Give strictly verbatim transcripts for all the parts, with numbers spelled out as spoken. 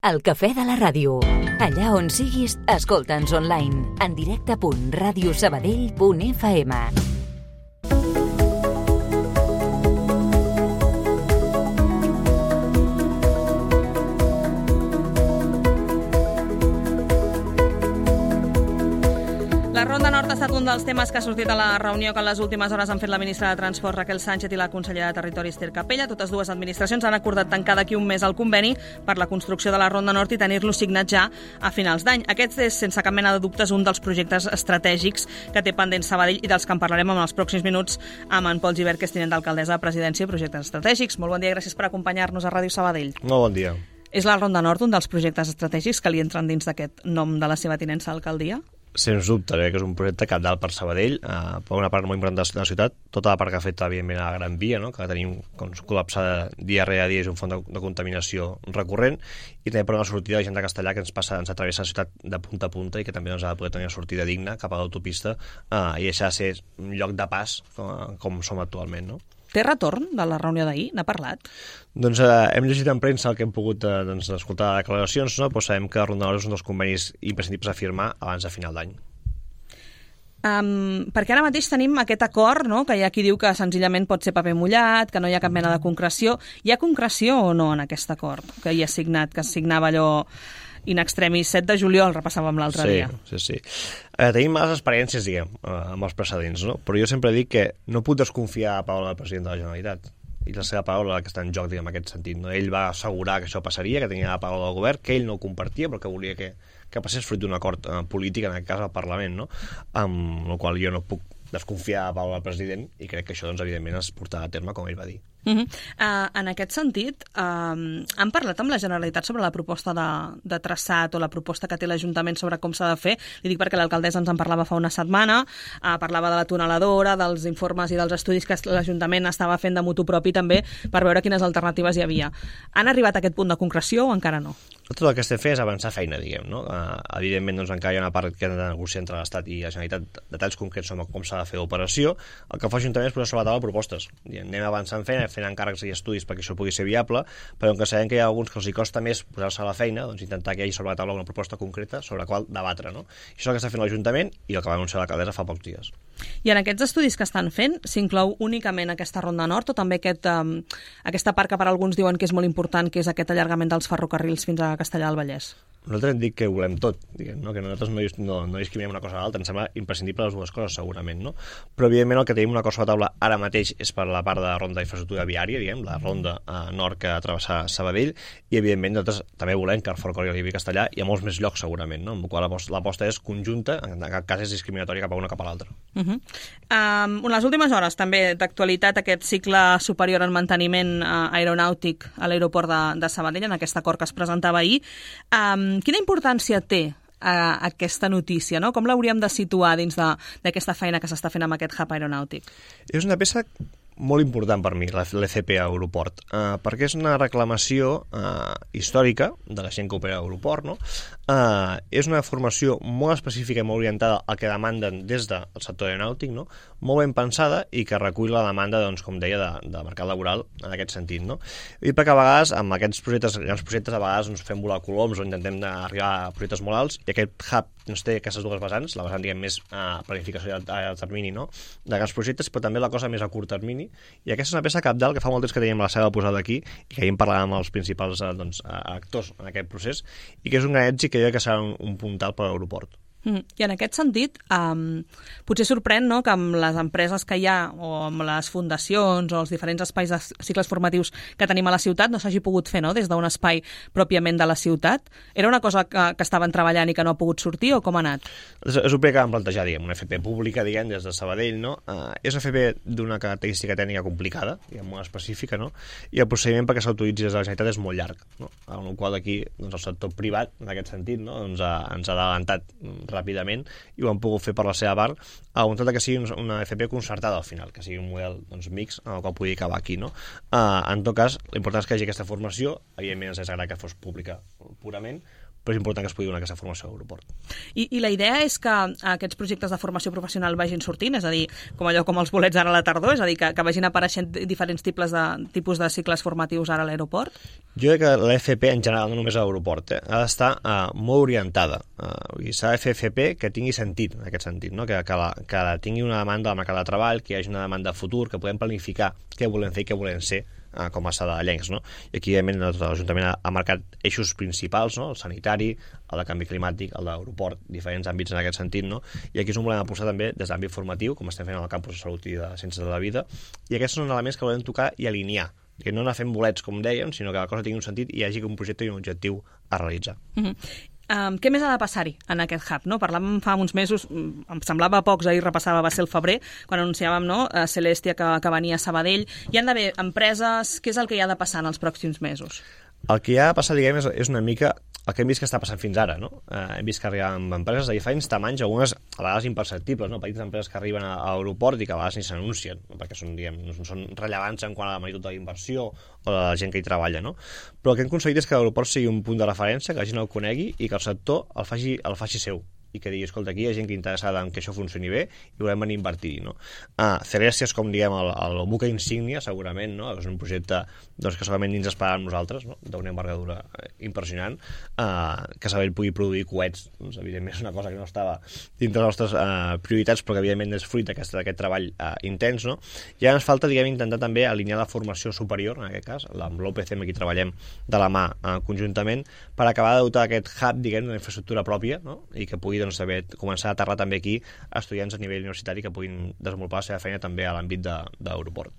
El cafè de la ràdio. Allà on siguis, escolta'ns online. En directe punt ràdio sabadell punt f m. La Ronda Nord ha estat un dels temes que ha sortit a la reunió que en les últimes hores han fet la ministra de Transport Raquel Sánchez i la consellera de Territori Esther Capella. Totes dues administracions han acordat tancar d'aquí un mes el conveni per la construcció de la Ronda Nord i tenir-lo signat ja a finals d'any. Aquest és, sense cap mena de dubtes, un dels projectes estratègics que té pendent Sabadell i dels que en parlarem en els pròxims minuts amb en Pol Gibert, que és tinent d'alcaldessa de Presidència i Projectes Estratègics. Molt bon dia i gràcies per acompanyar-nos a Ràdio Sabadell. Molt bon dia. És la Ronda Nord un dels projectes estratègics que li entren dins d'aquest nom de la seva tinença a l'alcaldia? Sens dubte, que és un projecte cabdal per Sabadell, eh, per una part molt important de la ciutat, tota la part que afecta, evidentment, a la Gran Via, no? Que tenim col·lapsada dia rere dia, és un font de, de contaminació recurrent, i també per una sortida de gent de Castellà que ens passa, ens atravessa la ciutat de punta a punta i que també doncs, ha de poder tenir una sortida digna cap a l'autopista eh, i deixar de ser un lloc de pas com, com som actualment, no? Té retorn de la reunió d'ahir? N'ha parlat? Doncs eh, hem llegit en premsa el que hem pogut eh, doncs, escoltar declaracions, no? Però sabem que Ronda Nord és un dels convenis imprescindibles a firmar abans de final d'any. Um, perquè ara mateix tenim aquest acord, no? Que hi ha qui diu que senzillament pot ser paper mullat, que no hi ha cap mena de concreció. Hi ha concreció o no en aquest acord que hi ha signat, que es signava allò in extremis set de juliol, repassàvem l'altre sí, dia? Sí, sí. Eh, tenim males experiències, diguem, eh, amb els precedents, no? Però jo sempre dic que no puc desconfiar a la paraula del president de la Generalitat i la seva paraula que està en joc, diguem, en aquest sentit, no? Ell va assegurar que això passaria, que tenia la paraula del govern, que ell no ho compartia, però que volia que, que passés fruit d'un acord eh, polític, en aquest cas al Parlament, no? Amb el qual jo no puc desconfiar a la paraula del president i crec que això, doncs, evidentment, es portarà a terme, com ell va dir. Uh -huh. uh, en aquest sentit, uh, han parlat amb la Generalitat sobre la proposta de, de traçat o la proposta que té l'Ajuntament sobre com s'ha de fer? Li dic perquè l'alcaldessa ens en parlava fa una setmana, uh, parlava de la tuneladora, dels informes i dels estudis que l'Ajuntament estava fent de motu propi també per veure quines alternatives hi havia. Han arribat a aquest punt de concreció o encara no? Tot el que estem fent és avançar feina, diguem, no? Uh, evidentment, doncs, encara hi ha una part que ha de negociar entre l'Estat i la Generalitat detalls concrets sobre com s'ha de fer l'operació. El que fa l'Ajuntament és posar sobre la taula propostes. Diguem, anem avançant feina, fent encàrrecs i estudis perquè això pugui ser viable, però que sabem que hi ha alguns que els hi costa més posar-se a la feina, doncs intentar que hi hagi sobre la taula una proposta concreta sobre la qual debatre, no? I això és el que està fent l'Ajuntament i el que va anunciar l'alcaldessa fa pocs dies. I en aquests estudis que estan fent s'inclou únicament aquesta Ronda Nord o també aquest, um, aquesta part que per alguns diuen que és molt important, que és aquest allargament dels ferrocarrils fins a Castellar del Vallès? Nosaltres hem dit que volem tot, diguem, no? Que nosaltres no, no, no discriminem una cosa a l'altra, ens sembla imprescindible les dues coses, segurament, no? Però, evidentment, el que tenim una cosa a la taula ara mateix és per la part de la ronda d'infraestructura viària, diguem, la ronda eh, nord que ha de travessar Sabadell, i, evidentment, nosaltres també volem que el ferrocarril arribi a Castellar i a molts més llocs, segurament, no? Amb la qual l'aposta és conjunta, en cap cas és discriminatòria cap a una cap a l'altra. Uh -huh. um, en les últimes hores, també, d'actualitat, aquest cicle superior en manteniment uh, aeronàutic a l'aeroport de, de Sabadell, en aquest acord que es presentava ahir. Um, Quina importància té uh, aquesta notícia, no? Com l'hauríem de situar dins d'aquesta feina que s'està fent amb aquest hub aeronàutic? És una peça molt important per mi, l'E C P a l'aeroport, uh, perquè és una reclamació uh, històrica de la gent que opera a l'aeroport, no? Uh, és una formació molt específica i molt orientada al que demanden des del sector aeronàutic, no? Molt ben pensada i que recull la demanda, doncs, com deia, de, de mercat laboral en aquest sentit, no? I perquè a vegades, amb aquests projectes, grans projectes, a vegades ens fem volar coloms o intentem arribar a projectes molt alts, i aquest hub doncs, té aquestes dues vessants, la vessant, diguem, més uh, planificació a, a termini, no? De grans projectes, però també la cosa més a curt termini, i aquesta és una peça cabdal que fa molt temps que teníem la seva posada aquí i que ahir en parlàvem amb els principals eh, doncs, actors en aquest procés, i que és un gran èxit que jo crec que serà un, un puntal per a l'aeroport. Mm. I en aquest sentit, um, potser sorprèn, no?, que amb les empreses que hi ha o amb les fundacions o els diferents espais de cicles formatius que tenim a la ciutat no s'hagi pogut fer, no?, des d'un espai pròpiament de la ciutat. Era una cosa que, que estaven treballant i que no ha pogut sortir o com ha anat? És, és el primer que vam plantejar, diguem, una F P pública, diguem, des de Sabadell, no? Uh, és una F P d'una característica tècnica complicada, diguem, molt específica, no? I el procediment perquè s'autoritzi des de la Generalitat és molt llarg, no? En el qual aquí, doncs, el sector privat, en aquest sentit, no?, doncs, ha, ens ha adelantat ràpidament i ho han pogut fer per la seva part, a voluntat que sigui una F P concertada al final, que sigui un model, doncs, mix en el qual pugui acabar aquí, no? Uh, en tot cas, l'important és que hi hagi aquesta formació, evidentment ens agrada que fos pública purament, però és important que es pugui donar aquesta formació a l'aeroport. I, I la idea és que aquests projectes de formació professional vagin sortint, és a dir, com allò com els bolets ara a la tardor, és a dir, que, que vagin apareixent diferents tipus de, tipus de cicles formatius ara a l'aeroport? Jo crec que l'E F P, en general, no només a l'aeroport, eh, ha d'estar uh, molt orientada. Uh, s'ha de fer F P que tingui sentit, en aquest sentit, no? que, que, la, que tingui una demanda al mercat de treball, que hi hagi una demanda de futur, que podem planificar què volem fer i què volem ser, com a Sabadellencs, no? I aquí, evidentment, l'Ajuntament ha, ha marcat eixos principals, no? El sanitari, el de canvi climàtic, el d'aeroport, diferents àmbits en aquest sentit, no? I aquí és on volem apostar també des de l'àmbit formatiu, com estem fent al campus de Salut i de Ciències de la Vida, i aquests són elements que volem tocar i alinear, que no anar fent bolets, com dèiem, sinó que la cosa tingui un sentit i hi hagi un projecte i un objectiu a realitzar. Mm-hmm. Um, què més ha de passar-hi en aquest hub? No? Parlàvem fa uns mesos, em semblava pocs, ahir repassava, va ser el febrer, quan anunciàvem, no, a Celestia que, que venia a Sabadell. Hi han d'haver empreses, què és el que hi ha de passar en els pròxims mesos? El que hi ha de passar, diguem, és, és una mica el que hem vist que està passant fins ara, no? Eh, hem vist que arriben empreses de diferents tamanys, algunes a vegades imperceptibles, no? Petites empreses que arriben a, a l'aeroport i que a vegades ni s'anuncien, no? Perquè són, diguem, no són rellevants en quant a la magnitud de la inversió o de la gent que hi treballa, no? Però el que hem aconseguit és que l'aeroport sigui un punt de referència, que la gent el conegui i que el sector el faci, el faci seu, i que digui, escolta, aquí hi ha gent que interessada en que això funcioni bé i volem venir a invertir-hi, no? Ah, Celestia és com, diguem, el, el buque insígnia, segurament, no? És un projecte doncs, que segurament ni ens esperàvem nosaltres, no? D'una envergadura impressionant, ah, que Sabadell pugui produir coets, doncs, evidentment és una cosa que no estava dintre de les nostres ah, prioritats, però que evidentment és fruit d'aquest treball ah, intens, no? I ara ens falta, diguem, intentar també alinear la formació superior, en aquest cas, amb l'O P C M, aquí treballem de la mà ah, conjuntament, per acabar de dotar aquest hub, diguem, d'una infraestructura pròpia, no? I que pugui doncs, saber, començar a aterrar també aquí estudiants a nivell universitari que puguin desenvolupar la seva feina també a l'àmbit de, de l'aeroport.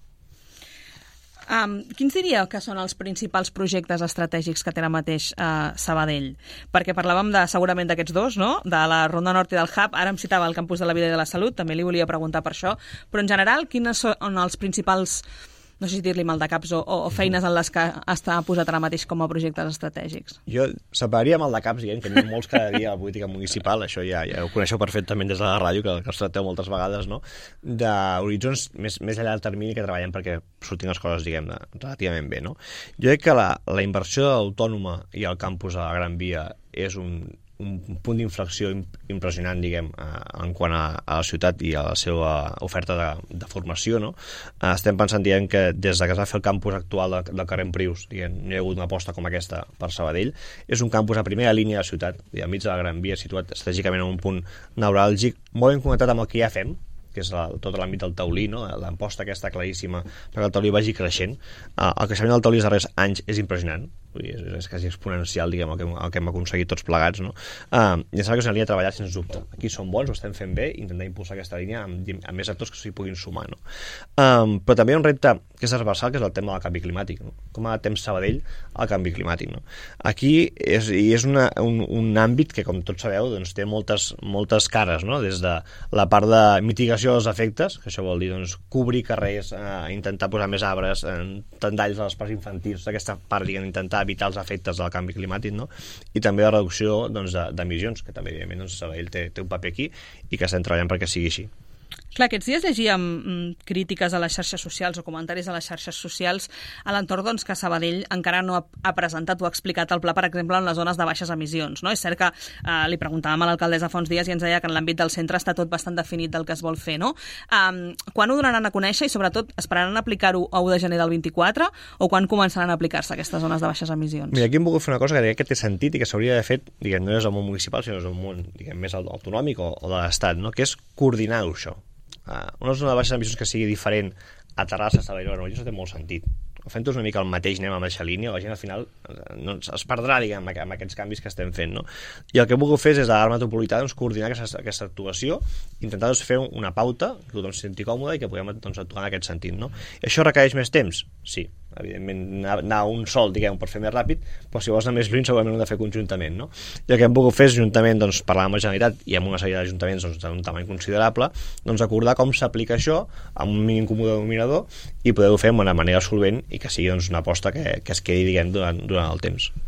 Um, quins diria que són els principals projectes estratègics que té ara mateix uh, Sabadell? Perquè parlàvem de, segurament d'aquests dos, no? De la Ronda Nord i del Hub, ara em citava el Campus de la Vida i de la Salut, també li volia preguntar per això, però en general, quines són els principals, no sé si dir-li maldecaps o, o feines en les que està posat ara mateix com a projectes estratègics? Jo separaria maldecaps, diguem, que n'hi ha molts cada dia a la política municipal, això ja, ja ho coneixeu perfectament des de la ràdio, que, que els tracteu moltes vegades, no? D'horitzons més, més allà del termini que treballem perquè sortin les coses, diguem, relativament bé, no? Jo crec que la, la inversió autònoma i el campus a la Gran Via és un un punt d'inflexió impressionant, diguem, en quant a, a la ciutat i a la seva oferta de, de formació, no? Estem pensant, diguem, que des de que es va fer el campus actual del, del carrer Prius, diguem, no hi ha hagut una aposta com aquesta per Sabadell. És un campus a primera línia de la ciutat, enmig de la Gran Via, situat estratègicament en un punt neuràlgic, molt ben connectat amb el que ja fem, que és la, tot l'àmbit del taulí, no? L'emposta aquesta claríssima perquè el taulí vagi creixent. El creixement del taulí els darrers anys és impressionant, és, és quasi exponencial, diguem, el que, el que hem aconseguit tots plegats, no? Uh, ja sabeu que és una línia de treballar sens dubte. Aquí som bons, ho estem fent bé, intentar impulsar aquesta línia amb, amb més actors que s'hi puguin sumar, no? Um, però també hi ha un repte que és transversal, que és el tema del canvi climàtic, no? Com adaptem Sabadell al canvi climàtic, no? Aquí és, i és una, un, un àmbit que, com tots sabeu, doncs, té moltes, moltes cares, no? Des de la part de mitigació dels efectes, que això vol dir doncs, cobrir carrers, eh, intentar posar més arbres, eh, tendalls als parcs infantils, aquesta part, diguem, intentar evitar els efectes del canvi climàtic, no? I també la reducció doncs, d'emissions, que també, evidentment, doncs, Sabadell té, té un paper aquí i que estem treballant perquè sigui així. Clar, aquests dies llegíem mm, crítiques a les xarxes socials o comentaris a les xarxes socials a l'entorn doncs, que Sabadell encara no ha, ha presentat o ha explicat el pla, per exemple, en les zones de baixes emissions, no? És cert que eh, li preguntàvem a l'alcaldessa fa uns dies i ens deia que en l'àmbit del centre està tot bastant definit del que es vol fer, no? Um, quan ho donaran a conèixer i, sobretot, esperaran aplicar-ho a u de gener del vint-i-quatre o quan començaran a aplicar-se aquestes zones de baixes emissions? Mira, aquí hem volgut fer una cosa que crec que té sentit i que s'hauria d'haver fet, diguem, no és el món municipal, sinó és el món, diguem, més autonòmic o, o de l'Estat, no? Que és coordinar-ho, això. Uh, una zona de baixes emissions que sigui diferent a Terrassa, Sabadell o Granollers no té molt sentit. Fem tots una mica el mateix, anem a la mateixa línia, la gent al final no, es perdrà, diguem, amb aquests canvis que estem fent, no? I el que hem volgut fer és, des de l'àrea metropolitana, doncs, coordinar aquesta, aquesta actuació, intentar doncs, fer una pauta que tothom se senti còmode i que puguem doncs, actuar en aquest sentit, no? I això requereix més temps? Sí. Evidentment, anar un sol, diguem, per fer més ràpid, però si vols anar més lluny segurament ho hem de fer conjuntament, no? I el que hem volgut fer és, juntament, doncs, parlar amb la Generalitat i amb una sèrie d'ajuntaments doncs, d'un tamany considerable, doncs acordar com s'aplica això amb un mínim comú denominador i poder-ho fer d'una manera solvent i que sigui doncs, una aposta que, que es quedi, diguem, durant, durant el temps.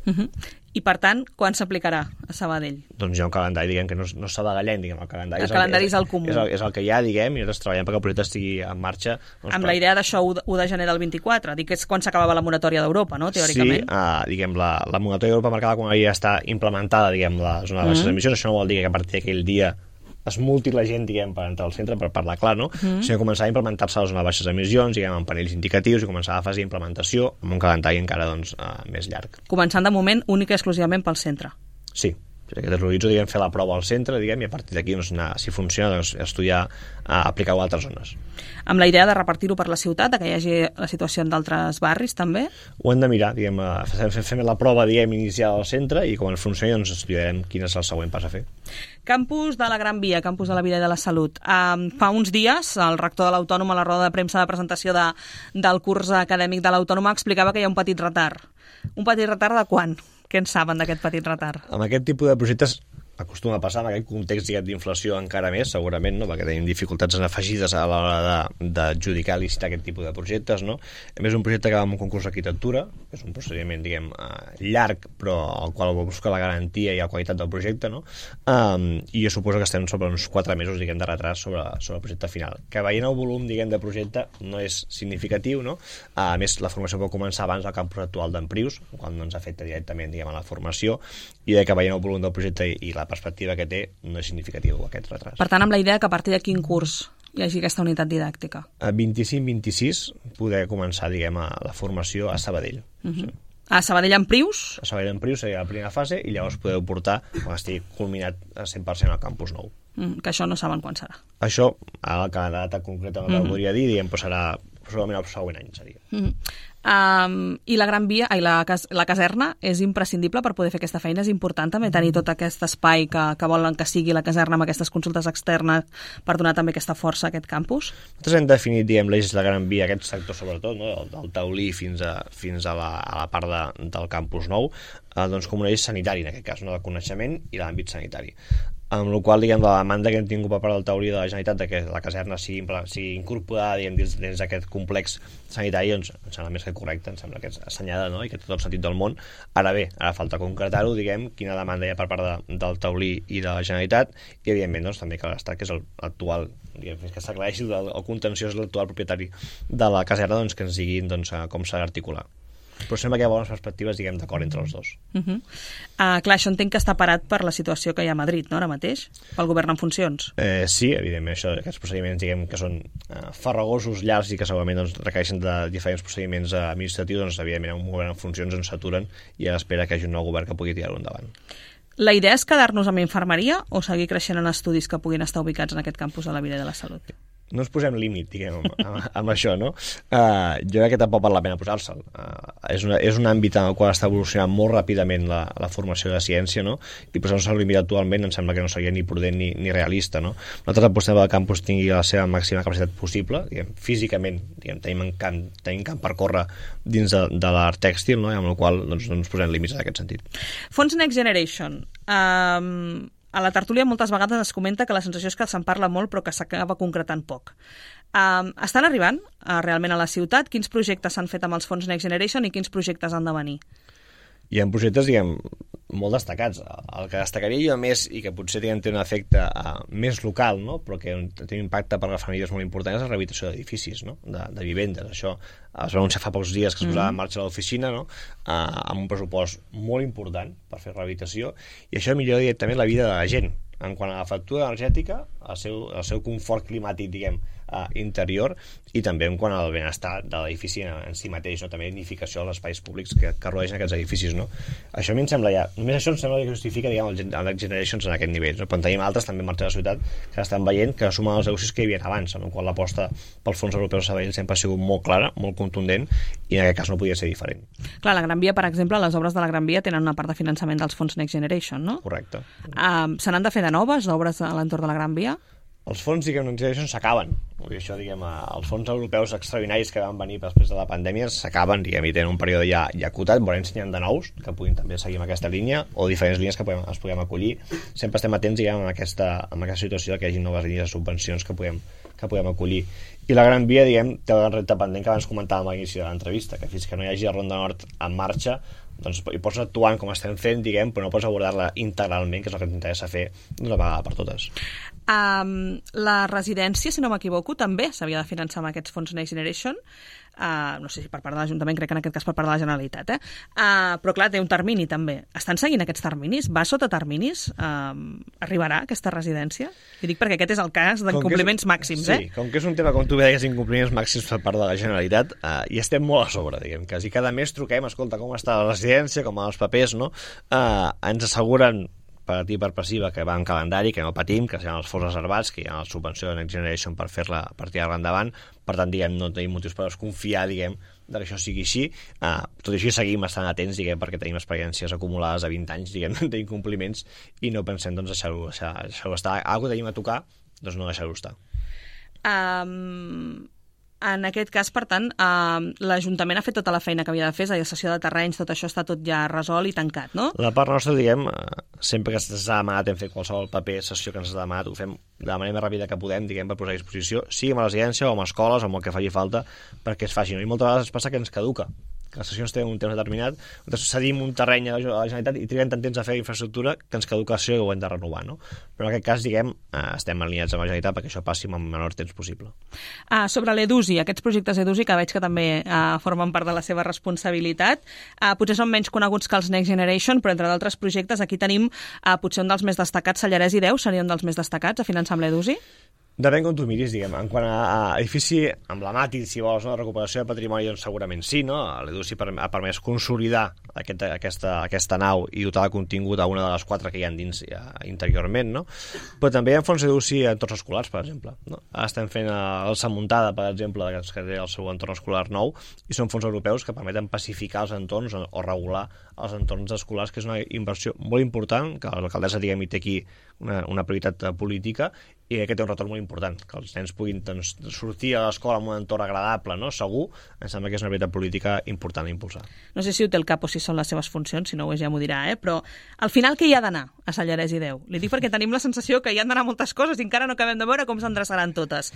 Uh-huh. I, per tant, quan s'aplicarà a Sabadell? Doncs hi ha un calendari, diguem, que no, no està de gallent, diguem, el calendari, el calendari és el comú. És el, és el que hi ha, diguem, i nosaltres treballem perquè el projecte estigui en marxa. Doncs, amb per... la idea d'això u de gener del vint-i-quatre, dic que és quan s'acabava la moratòria d'Europa, no?, teòricament. Sí, uh, diguem, la, la moratòria d'Europa marcada quan ja està implementada, diguem, la zona de baixes mm. emissions, això no vol dir que a partir d'aquell dia es multi la gent, diguem, per entrar al centre, per parlar clar, no? Mm. Sinó començar a implementar-se a les baixes emissions, diguem, amb panells indicatius, i començar a fase d'implementació amb un calendari encara, doncs, uh, més llarg. Començant de moment única i exclusivament pel centre. Sí. Aquest és l'horitzó, diguem, fer la prova al centre, diguem, i a partir d'aquí, doncs, anar, si funciona, doncs, estudiar, uh, aplicar-ho a altres zones. Amb la idea de repartir-ho per la ciutat, que hi hagi la situació en d'altres barris, també? Ho hem de mirar, diguem, fem, fem la prova, diguem, inicial al centre, i quan funcioni, doncs, estudiarem quin és el següent pas a fer. Campus de la Gran Via, Campus de la Vida i de la Salut. Um, fa uns dies, el rector de l'Autònoma, a la roda de premsa de presentació de, del curs acadèmic de l'Autònoma, explicava que hi ha un petit retard. Un petit retard de quan? Què en saben d'aquest petit retard? Amb aquest tipus de projectes acostuma a passar, en aquest context d'inflació encara més, segurament, no? Perquè tenim dificultats afegides a l'hora d'adjudicar i licitar aquest tipus de projectes, no? A més, un projecte que va amb un concurs d'arquitectura, que és un procediment, diguem, llarg, però al qual busca la garantia i la qualitat del projecte, no? Um, I jo suposo que estem sobre uns quatre mesos, diguem, de retras sobre, sobre el projecte final. Que veient el volum, diguem, de projecte no és significatiu, no? A més, la formació pot començar abans del campus actual d'Emprius, quan no ens afecta directament, diguem, a la formació, i de que veient el volum del projecte i la perspectiva que té, no és significatiu aquest retras. Per tant, amb la idea que a partir de quin curs hi hagi aquesta unitat didàctica? A vint-i-cinc vint-i-sis poder començar, diguem, a la formació a Sabadell. Uh-huh. Sí. A Sabadell en Prius? A Sabadell en Prius seria la primera fase i llavors podeu portar quan estigui culminat a cent per cent al campus nou. Mm, que això no saben quan serà. Això, a la data concreta no mm-hmm. podria dir, diguem, però serà segurament el següent any seria. Mm-hmm. Um, I la Gran Via, ai, la, cas, la caserna és imprescindible per poder fer aquesta feina? És important també tenir tot aquest espai que, que volen que sigui la caserna amb aquestes consultes externes per donar també aquesta força a aquest campus? Nosaltres hem definit, diguem, l'eix de la Gran Via, aquest sector sobretot, no? del, del taulí fins a, fins a, la, a la part de, del campus nou, eh, doncs com un eix sanitari, en aquest cas, no? del coneixement i l'àmbit sanitari. Amb la qual, diguem, la demanda que hem tingut per part del taulí de la Generalitat de que la caserna sigui, sigui incorporada, diguem, dins, dins d'aquest complex sanitari, doncs em sembla més que correcte, em sembla que és assenyada, no? I que té tot el sentit del món. Ara bé, ara falta concretar-ho, diguem, quina demanda hi ha per part de, del taulí i de la Generalitat, i evidentment, doncs, també que l'Estat, que és l'actual, diguem, fins que s'aclareixi el, el contenciós de l'actual propietari de la caserna, doncs, que ens diguin, doncs, com s'ha d'articular. Però sembla que hi ha bones perspectives, diguem, d'acord entre els dos. Uh-huh. uh, clar, això entenc que està parat per la situació que hi ha a Madrid, no?, ara mateix, pel govern en funcions. Eh, sí, evidentment, això, aquests procediments, diguem, que són eh, farragosos, llargs i que segurament doncs, requereixen de diferents procediments eh, administratius, doncs, evidentment, un govern en funcions ens s'aturen i a l'espera que hi hagi un nou govern que pugui tirar-ho endavant. La idea és quedar-nos amb infermeria o seguir creixent en estudis que puguin estar ubicats en aquest campus de la vida i de la salut? No ens posem límit, diguem, amb, amb, amb això, no? Uh, jo crec que tampoc val la pena posar-se'l. Uh, és, una, és un àmbit en el qual està evolucionant molt ràpidament la, la formació de ciència, no? I posar-nos el límit actualment em sembla que no seria ni prudent ni, ni realista, no? Nosaltres apostem que el campus tingui la seva màxima capacitat possible, diguem, físicament, diguem, tenim, camp, tenim camp per córrer dins de, de l'art tèxtil, no? I amb el qual doncs, no ens posem límits en aquest sentit. Fons Next Generation. Um... A la tertúlia moltes vegades es comenta que la sensació és que se'n parla molt però que s'acaba concretant poc. Um, estan arribant uh, realment a la ciutat? Quins projectes s'han fet amb els fons Next Generation i quins projectes han de venir? Hi ha projectes, diguem, molt destacats. El que destacaria jo més i que potser diguem, té un efecte uh, més local, no? Però que té un impacte per a les famílies molt important és la rehabilitació d'edificis, no? de, de vivendes. Això es va anunciar fa pocs dies que es posava en marxa a l'oficina, no? uh, amb un pressupost molt important per fer rehabilitació, i això millora directament la vida de la gent en quant a la factura energètica, el seu, el seu confort climàtic, diguem, uh, interior, i també en quant al benestar de l'edifici en, en si mateix, no? També dignificació als espais públics que, que rodegen aquests edificis, no? Això a mi em sembla ja, només això em sembla que justifica, diguem, el, el Next Generations en aquest nivell, no? Però en tenim altres també en marxa de la ciutat que estan veient que sumen els negocis que hi havia abans, en el qual l'aposta pels fons europeus de Sabadell sempre ha sigut molt clara, molt contundent, i en aquest cas no podia ser diferent. Clar, la Gran Via, per exemple, les obres de la Gran Via tenen una part de finançament dels fons Next Generation, no? Correcte. Um, se n'han de fer de noves, d'obres a l'entorn de la Gran Via? Els fons, diguem, Next Generation s'acaben. Vull dir, això, diguem, els fons europeus extraordinaris que van venir després de la pandèmia s'acaben, diguem, i tenen un període ja, ja acotat, veurem si n'hi ha de nous que puguin també seguir amb aquesta línia o diferents línies que podem, es puguem acollir. Sempre estem atents, diguem, en aquesta, en aquesta situació que hi hagi noves línies de subvencions que puguem, que puguem acollir. I la Gran Via, diguem, té un repte pendent que abans comentàvem a l'inici de l'entrevista, que fins que no hi hagi la Ronda Nord en marxa, doncs hi pots actuar com estem fent, diguem, però no pots abordar-la integralment, que és el que ens interessa fer d'una vegada per totes. Um, la residència, si no m'equivoco, també s'havia de finançar amb aquests fons Next Generation. Uh, no sé si per part de l'Ajuntament, crec que en aquest cas per part de la Generalitat, eh? Uh, però clar, té un termini també. Estan seguint aquests terminis? Va sota terminis? Uh, arribarà aquesta residència? I dic perquè aquest és el cas d'incompliments màxims, sí, eh? Sí, com que és un tema, com tu deies, incompliments màxims per part de la Generalitat, uh, i estem molt a sobre, diguem, quasi cada mes truquem, escolta, com està la residència, com van els papers, no? Uh, ens asseguren per activa per passiva que va en calendari, que no patim, que seran els fons reservats, que hi ha la subvenció de Next Generation per fer-la, per tirar-la endavant. Per tant, diguem, no tenim motius per desconfiar, diguem, que això sigui així. Uh, tot i així seguim estant atents, diguem, perquè tenim experiències acumulades a vint anys, diguem, d'incompliments, i no pensem, doncs, deixar-ho deixar, deixar estar. Algo que tenim a tocar, doncs no deixar-ho estar. Um... En aquest cas, per tant, eh, l'Ajuntament ha fet tota la feina que havia de fer, és a dir, cessió de terrenys, tot això està tot ja resolt i tancat, no? La part nostra, diguem, sempre que s'ha demanat hem fet qualsevol paper, sessió que ens ha demanat, ho fem de la manera més ràpida que podem, diguem, per posar a disposició, sigui amb la residència o amb escoles o amb el que faci falta perquè es faci. No? I moltes vegades passa que ens caduca, que les sessions tenen un temps determinat, nosaltres cedim un terreny a la Generalitat i triguem tant temps a fer infraestructura que ens caduca la sessió i ho hem de renovar, no? Però en aquest cas, diguem, estem alineats amb la Generalitat perquè això passi amb el menor temps possible. Ah, sobre l'EDUSI, aquests projectes EDUSI que veig que també ah, formen part de la seva responsabilitat, ah, potser són menys coneguts que els Next Generation, però entre d'altres projectes aquí tenim ah, potser un dels més destacats, Sallarès i Deu, seria un dels més destacats a finançar amb l'EDUSI? Depèn com tu miris, diguem. En quant a, a edifici emblemàtic, si vols, no? Recuperació de patrimoni, doncs segurament sí, no? L'EDUSI ha permès consolidar aquest, aquesta, aquesta nau i dotar de contingut a una de les quatre que hi ha dins ja, interiorment, no? Però també hi ha fons EDUSI a entorns escolars, per exemple. No? Ara estem fent el Samuntada, per exemple, que té el seu entorn escolar nou, i són fons europeus que permeten pacificar els entorns o, o regular els entorns escolars, que és una inversió molt important, que l'alcaldessa, diguem, hi té aquí una, una prioritat política, i que té un retorn molt important, que els nens puguin doncs, sortir a l'escola en un entorn agradable, no? Segur, em sembla que és una prioritat política important a impulsar. No sé si ho té el cap o si són les seves funcions, si no ho és ja m'ho dirà, eh? Però al final què hi ha d'anar a Sallarès i Deu? Li dic perquè tenim la sensació que hi han d'anar moltes coses i encara no acabem de veure com s'endreçaran totes.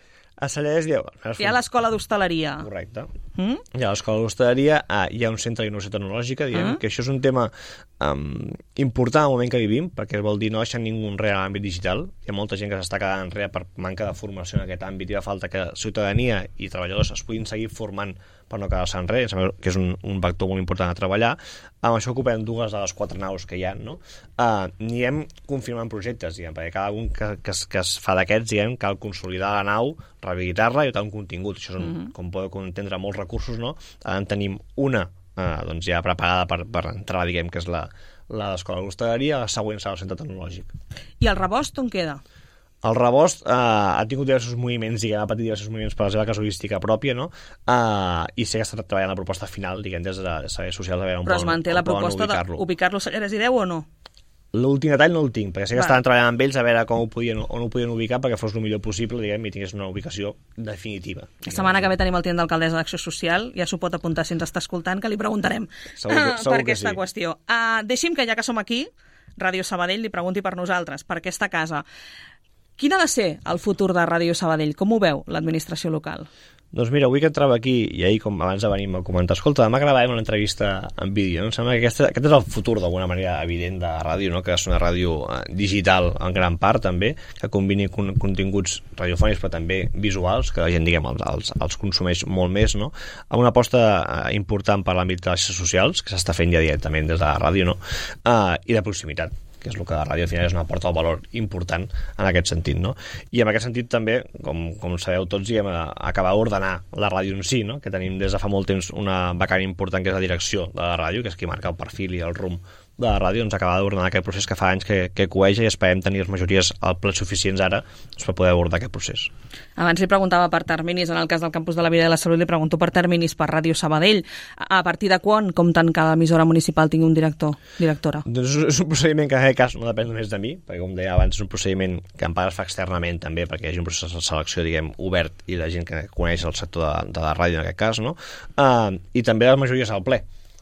A Sallarès hi ha... Hi ha l'escola d'hostaleria. Correcte. Mm? Hi ha l'escola d'hostaleria, ah, hi ha un centre d'innovació tecnològica, diguem, mm. que això és un tema um, important al moment que vivim, perquè vol dir no deixar ningú enrere a l'àmbit digital. Hi ha molta gent que s'està quedant enrere per manca de formació en aquest àmbit i fa falta que ciutadania i treballadors es puguin seguir formant per no quedar-se enrere, que és un, un vector molt important a treballar. Amb això ocupem dues de les quatre naus que hi ha, no? Uh, N'hi hem confirmant projectes, diguem, perquè cada un que, que, es, que es fa d'aquests, diguem, cal consolidar la nau, rehabilitar-la i dotar un contingut. Això són, mm-hmm. com podeu entendre, molts recursos, no? Ara en tenim una uh, doncs ja preparada per, per entrar, diguem, que és la, la d'escola d'hostaleria, la següent serà el centre tecnològic. I el Rebost on queda? El Rebost eh, ha tingut diversos moviments, diguem, ha patit diversos moviments per la seva casuística pròpia, no? Eh, I sé que està treballant la proposta final, diguem, des de serveis socials de veure on Però es manté la proposta d'ubicar-lo a Sallarès i Deu o no? L'últim detall no el tinc, perquè sé que Va. estaven treballant amb ells a veure com ho podien o no ho podien ubicar perquè fos el millor possible, diguem, i tingués una ubicació definitiva. La setmana que ve tenim el tinent d'alcaldessa d'Acció Social, ja s'ho pot apuntar si ens està escoltant, que li preguntarem segur que, segur per aquesta sí. qüestió. Uh, deixi'm que ja que som aquí, Ràdio Sabadell li pregunti per nosaltres, per aquesta casa. Quin ha de ser el futur de Ràdio Sabadell? Com ho veu l'administració local? Doncs mira, avui que entrava aquí, i ahir, com abans de venir, m'ha comentat, escolta, demà gravarem una entrevista en vídeo, no? Em sembla que aquesta, aquest és el futur d'alguna manera evident de la ràdio, no? Que és una ràdio eh, digital en gran part, també, que combini con continguts radiofònics, però també visuals, que la gent, diguem, els, els, els consumeix molt més, no? Amb una aposta eh, important per l'àmbit de les xarxes socials, que s'està fent ja directament des de la ràdio, no? Eh, I de proximitat, que és el que la ràdio al final és una porta al valor important en aquest sentit, no? I en aquest sentit també, com, com sabeu tots, diguem, acabar d'ordenar la ràdio en si, no? Que tenim des de fa molt temps una vacant important que és la direcció de la ràdio, que és qui marca el perfil i el rumb de la ràdio, ens acaba d'ordenar aquest procés que fa anys que, que coeja i esperem tenir les majories al ple suficients ara doncs, per poder abordar aquest procés. Abans li preguntava per terminis, en el cas del Campus de la Vida i de la Salut li pregunto per terminis per Ràdio Sabadell. A partir de quan compten que l'emissora municipal tingui un director, directora? Doncs és un procediment que en aquest cas no depèn només de mi, perquè com deia abans és un procediment que en part es fa externament també perquè hi hagi un procés de selecció, diguem, obert i la gent que coneix el sector de, de la ràdio en aquest cas, no? Uh, i també les majories al ple.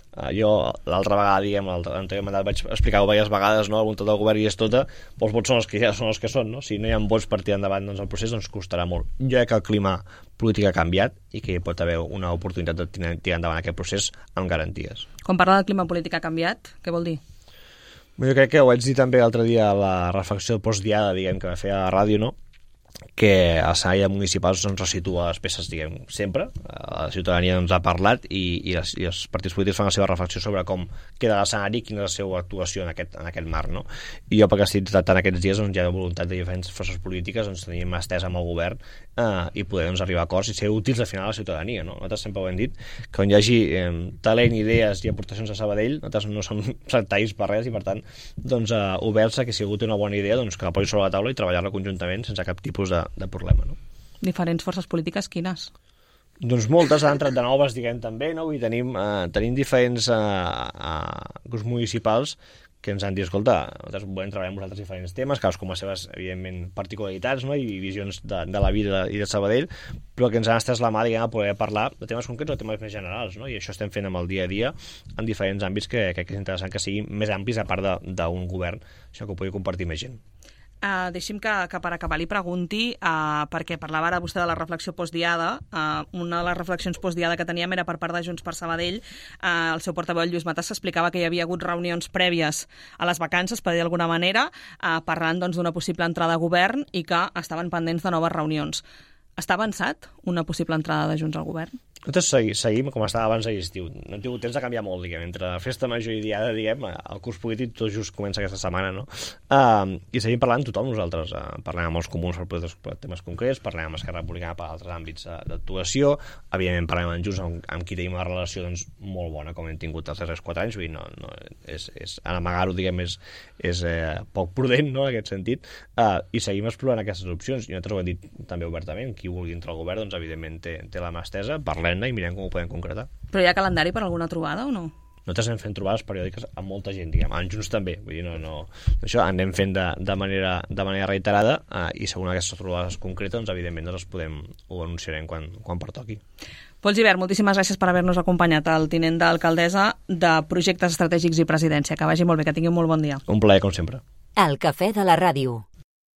Uh, jo l'altra vegada, diguem, l'anterior mandat vaig explicar-ho diverses vegades, no? La voluntat del govern i és tota, però els vots són els que ja són els que són, no? Si no hi ha vots per tirar endavant doncs, el procés, doncs costarà molt. Jo crec que el clima polític ha canviat i que hi pot haver una oportunitat de tirar endavant aquest procés amb garanties. Quan parla del clima polític ha canviat, què vol dir? Jo crec que ho vaig dir també l'altre dia a la reflexió postdiada, diguem, que va fer a la ràdio, no? Que el escenari municipal ens resitua les peces, diguem, sempre. La ciutadania ens ha parlat i, i, les, i els partits polítics fan la seva reflexió sobre com queda l'escenari i quina és la seva actuació en aquest, en aquest marc, no? I jo, perquè estic tractant aquests dies, doncs, hi ha voluntat de diferents forces polítiques, doncs, tenim mà estesa amb el govern eh, i poder doncs, arribar a acords i ser útils al final a la ciutadania, no? Nosaltres sempre ho hem dit, que on hi hagi eh, talent, idees i aportacions a Sabadell, nosaltres no som sectaris per res i, per tant, doncs, eh, oberts a que si algú té una bona idea, doncs, que la posi sobre la taula i treballar-la conjuntament sense cap tipus de, de problema, no? Diferents forces polítiques, quines? Doncs moltes han entrat de noves, diguem, també, no? I tenim, eh, tenim diferents eh, eh, grups municipals que ens han dit, escolta, nosaltres volem treballar amb vosaltres diferents temes, cadascú amb les seves, evidentment, particularitats, no? I visions de, de la vida i de Sabadell, però que ens han estès la mà, diguem, a poder parlar de temes concrets o temes més generals, no? I això estem fent amb el dia a dia en diferents àmbits que crec que és interessant que siguin més amplis a part d'un govern, això que ho pugui compartir més gent. Uh, deixi'm que, que per acabar li pregunti, uh, perquè parlava ara vostè de la reflexió postdiada, uh, una de les reflexions postdiada que teníem era per part de Junts per Sabadell. Uh, el seu portaveu, Lluís Matas, s'explicava que hi havia hagut reunions prèvies a les vacances, per dir d'alguna manera, uh, parlant doncs, d'una possible entrada a govern i que estaven pendents de noves reunions. Està avançat una possible entrada de Junts al govern? Nosaltres segui, seguim com estava abans de l'estiu. No hem tingut temps de canviar molt, diguem, entre festa major i diada, diguem, el curs polític tot just comença aquesta setmana, no? Uh, I seguim parlant tothom nosaltres. Uh, parlem amb els comuns per, per temes concrets, parlem amb Esquerra Republicana per altres àmbits uh, d'actuació, evidentment parlem amb Junts amb, amb qui tenim una relació doncs, molt bona, com hem tingut els darrers quatre anys, vull dir, no, no, és, és, en amagar-ho, diguem, és, és eh, poc prudent, no?, en aquest sentit, uh, i seguim explorant aquestes opcions, i nosaltres ho hem dit també obertament, qui vulgui entrar al govern, doncs, evidentment, té, té la mà estesa, parlem i mirem com ho podem concretar. Però hi ha calendari per alguna trobada o no? Nosaltres anem fent trobades periòdiques amb molta gent, diguem, en Junts també, vull dir, no, no, això anem fent de, de, manera, de manera reiterada eh, i segons aquestes trobades concretes, doncs, evidentment, doncs, podem, ho anunciarem quan, quan pertoqui. Pol Gibert, moltíssimes gràcies per haver-nos acompanyat, el tinent d'alcaldessa de Projectes Estratègics i Presidència. Que vagi molt bé, que tingui un molt bon dia. Un plaer, com sempre. El cafè de la ràdio.